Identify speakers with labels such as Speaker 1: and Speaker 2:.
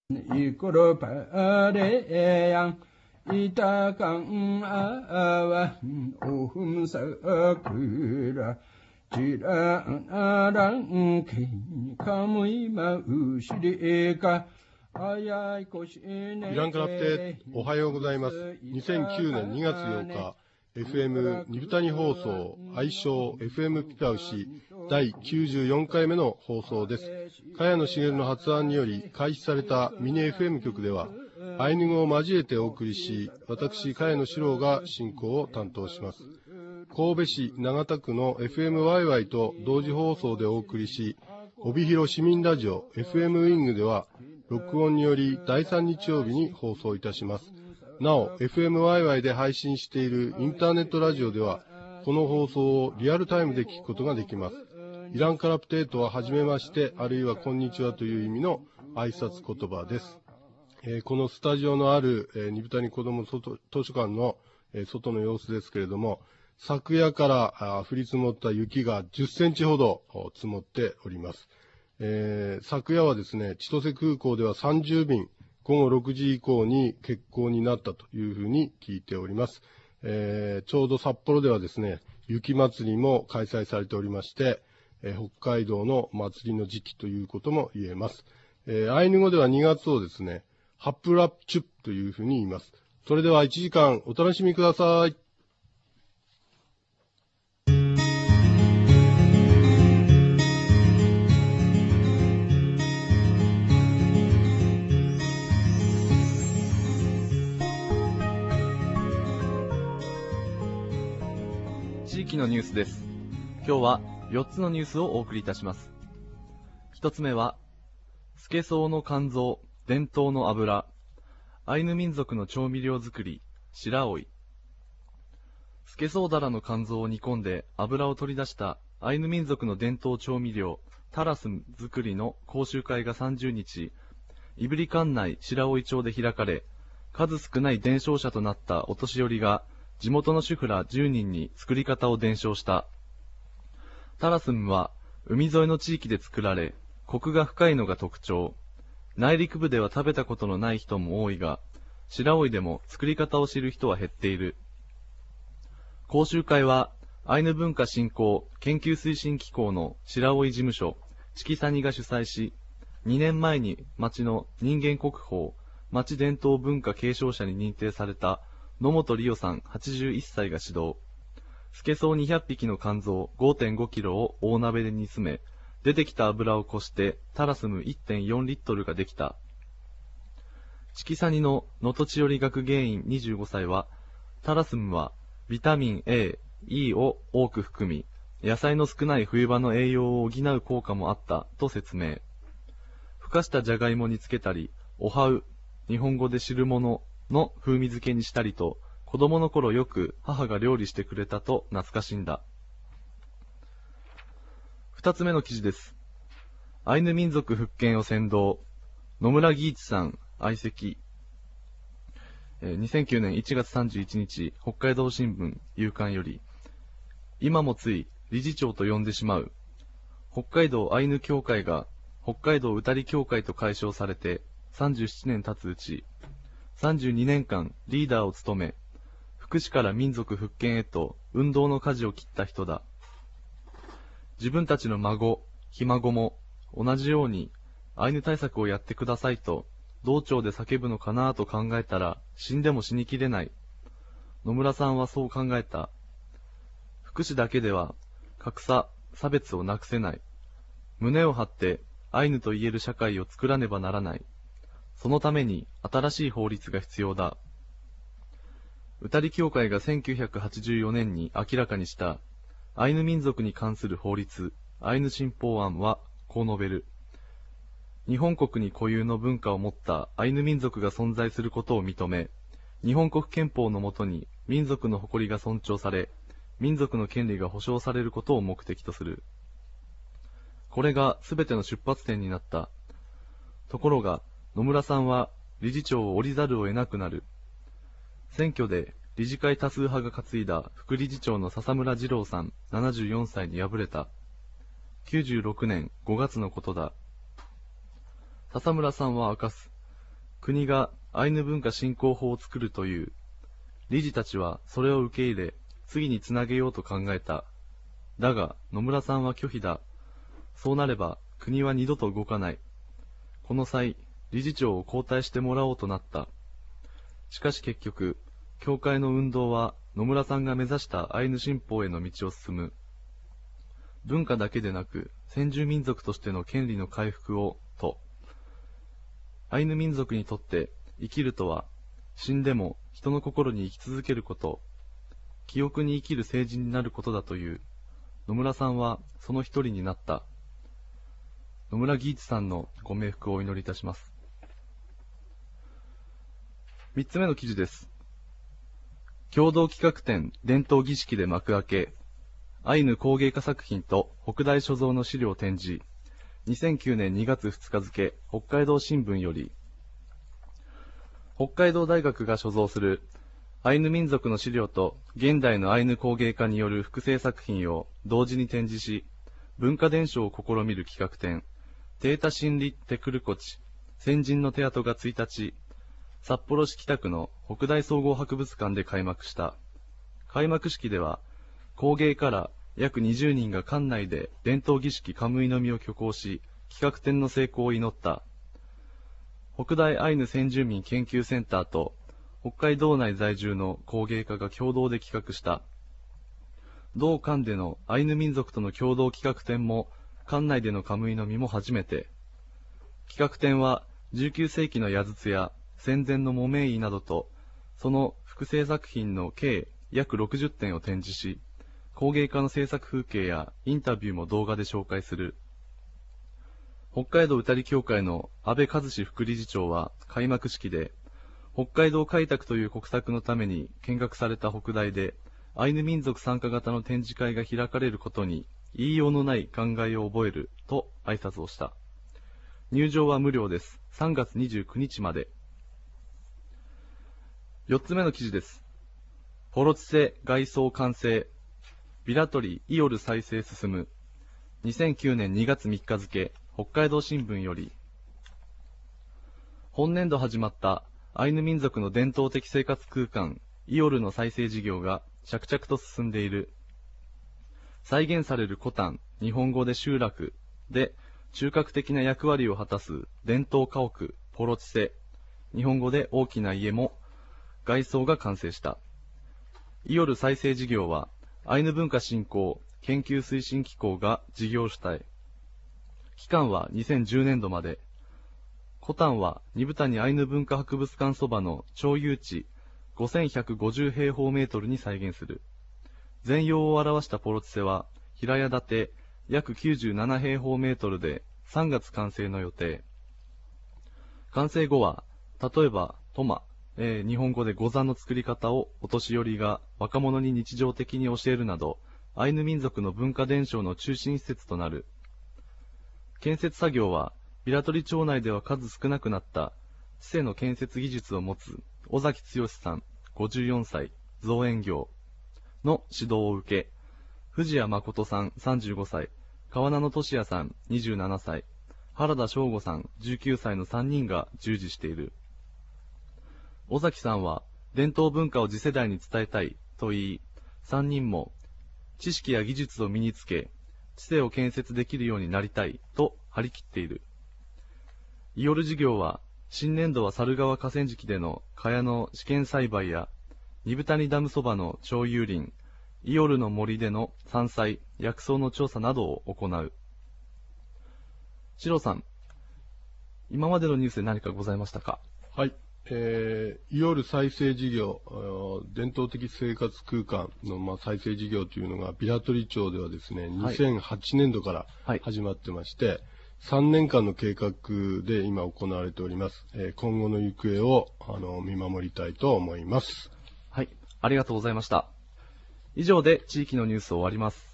Speaker 1: 이끌어 바래양 이따강 아와 오흠사그라 지라나랑 카무이마 우시리가
Speaker 2: イランからっておはようございます。2009年2月8日、FM ニブタニ放送、愛称 FM ピパウシ第94回目の放送です。茅野茂の発案により開始されたミニ FM 局では、アイヌ語を交えてお送りし、私、茅野史郎が進行を担当します。神戸市長田区の FM ワイワイと同時放送でお送りし、帯広市民ラジオ FM ウィングでは、録音により第3日曜日に放送いたします。なお、FM ワイワイで配信しているインターネットラジオでは、この放送をリアルタイムで聞くことができます。イランカラプテートははじめまして、あるいはこんにちはという意味の挨拶言葉です。このスタジオのある、ニブタニ子ども図書館の、外の様子ですけれども、昨夜から降り積もった雪が10センチほど積もっております。昨夜はですね、千歳空港では30便、午後6時以降に欠航になったというふうに聞いております。ちょうど札幌ではですね、雪祭りも開催されておりまして、北海道の祭りの時期ということも言えます。アイヌ語では2月をですね、ハップラッチュというふうに言います。それでは1時間お楽しみください。
Speaker 3: 地域のニュースです。今日は4つのニュースをお送りいたします。1つ目は、スケソウの肝臓、伝統の油、アイヌ民族の調味料作り、白老。スケソウダラの肝臓を煮込んで油を取り出したアイヌ民族の伝統調味料、タラスン作りの講習会が30日、胆振管内白老町で開かれ、数少ない伝承者となったお年寄りが、地元の主婦ら10人に作り方を伝承した。タラスンは海沿いの地域で作られ、コクが深いのが特徴。内陸部では食べたことのない人も多いが、白老でも作り方を知る人は減っている。講習会は、アイヌ文化振興研究推進機構の白老事務所、チキサニが主催し、2年前に町の人間国宝、町伝統文化継承者に認定された野本理代さん81歳が指導。スケソウ200匹の肝臓 5.5 キロを大鍋で煮詰め、出てきた油をこしてタラスム 1.4 リットルができた。チキサニの能登千代学芸員25歳は、タラスムはビタミン A、E を多く含み、野菜の少ない冬場の栄養を補う効果もあったと説明。ふかしたじゃがいもにつけたり、おはう、日本語で汁物の風味付けにしたりと、子供の頃よく母が料理してくれたと懐かしんだ。二つ目の記事です。アイヌ民族復権を先導。野村義一さん、愛席。2009年1月31日、北海道新聞、夕刊より、今もつい理事長と呼んでしまう。北海道アイヌ協会が北海道歌り協会と改称されて37年経つうち、32年間リーダーを務め、福祉から民族復権へと運動の舵を切った人だ。自分たちの孫、ひ孫も同じようにアイヌ対策をやってくださいと道庁で叫ぶのかなと考えたら死んでも死にきれない。野村さんはそう考えた。福祉だけでは格差、差別をなくせない。胸を張ってアイヌと言える社会を作らねばならない。そのために新しい法律が必要だ。歌り協会が1984年に明らかにしたアイヌ民族に関する法律、アイヌ新法案はこう述べる。日本国に固有の文化を持ったアイヌ民族が存在することを認め、日本国憲法の下に民族の誇りが尊重され、民族の権利が保障されることを目的とする。これがすべての出発点になった。ところが、野村さんは理事長を降りざるを得なくなる。選挙で理事会多数派が担いだ副理事長の笹村二郎さん74歳に敗れた。96年5月のことだ。笹村さんは明かす。 国がアイヌ文化振興法を作るという。理事たちはそれを受け入れ、次につなげようと考えた。だが、野村さんは拒否だ。そうなれば、国は二度と動かない。この際、理事長を交代してもらおうとなった。しかし結局、教会の運動は野村さんが目指したアイヌ新法への道を進む。文化だけでなく、先住民族としての権利の回復を、と。アイヌ民族にとって生きるとは、死んでも人の心に生き続けること、記憶に生きる成人になることだという。野村さんはその一人になった。野村義一さんのご冥福をお祈りいたします。3つ目の記事です。共同企画展伝統儀式で幕開け、アイヌ工芸家作品と北大所蔵の資料展示、2009年2月2日付、北海道新聞より、北海道大学が所蔵するアイヌ民族の資料と現代のアイヌ工芸家による複製作品を同時に展示し、文化伝承を試みる企画展、テータシンリ・テクルコチ、先人の手跡が1日、札幌市北区の北大総合博物館で開幕した。開幕式では、工芸家ら約20人が館内で伝統儀式カムイの実を挙行し、企画展の成功を祈った。北大アイヌ先住民研究センターと北海道内在住の工芸家が共同で企画した。同館でのアイヌ民族との共同企画展も、館内でのカムイの実も初めて。企画展は19世紀の矢筒や戦前の木綿衣などと、その複製作品の計約60点を展示し、工芸家の制作風景やインタビューも動画で紹介する。北海道歌り協会の安倍和志副理事長は開幕式で、北海道開拓という国策のために見学された北大で、アイヌ民族参加型の展示会が開かれることに言いようのない感慨を覚えると挨拶をした。入場は無料です。3月29日まで。4つ目の記事です。ポロチセ外装完成。ビラトリイオル再生進む。2009年2月3日付、北海道新聞より。本年度始まったアイヌ民族の伝統的生活空間、イオルの再生事業が着々と進んでいる。再現されるコタン、日本語で集落で中核的な役割を果たす伝統家屋、ポロチセ、日本語で大きな家も外装が完成した。イオル再生事業は、アイヌ文化振興研究推進機構が事業主体。期間は2010年度まで。コタンは二部谷アイヌ文化博物館そばの町有地5150平方メートルに再現する。全容を表したポロチセは平屋建て約97平方メートルで3月完成の予定。完成後は、例えばトマ、日本語でゴザの作り方をお年寄りが若者に日常的に教えるなど、アイヌ民族の文化伝承の中心施設となる。建設作業は、ビラトリ町内では数少なくなった市政の建設技術を持つ尾崎剛さん54歳造園業の指導を受け、藤谷誠さん35歳、川名野俊也さん27歳、原田翔吾さん19歳の3人が従事している。尾崎さんは伝統文化を次世代に伝えたいと言い、3人も知識や技術を身につけ、知性を建設できるようになりたいと張り切っている。イオル事業は、新年度は猿川河川敷での茅の試験栽培や、二部谷ダムそばの町有林、イオルの森での山菜、薬草の調査などを行う。シロさん、今までのニュースで何かございましたか？
Speaker 2: はい。イオル再生事業、伝統的生活空間の、再生事業というのが、ビラトリ町ではですね、2008年度から始まってまして、3年間の計画で今行われております。今後の行方を見守りたいと思います。
Speaker 3: はい、ありがとうございました。以上で地域のニュースを終わります。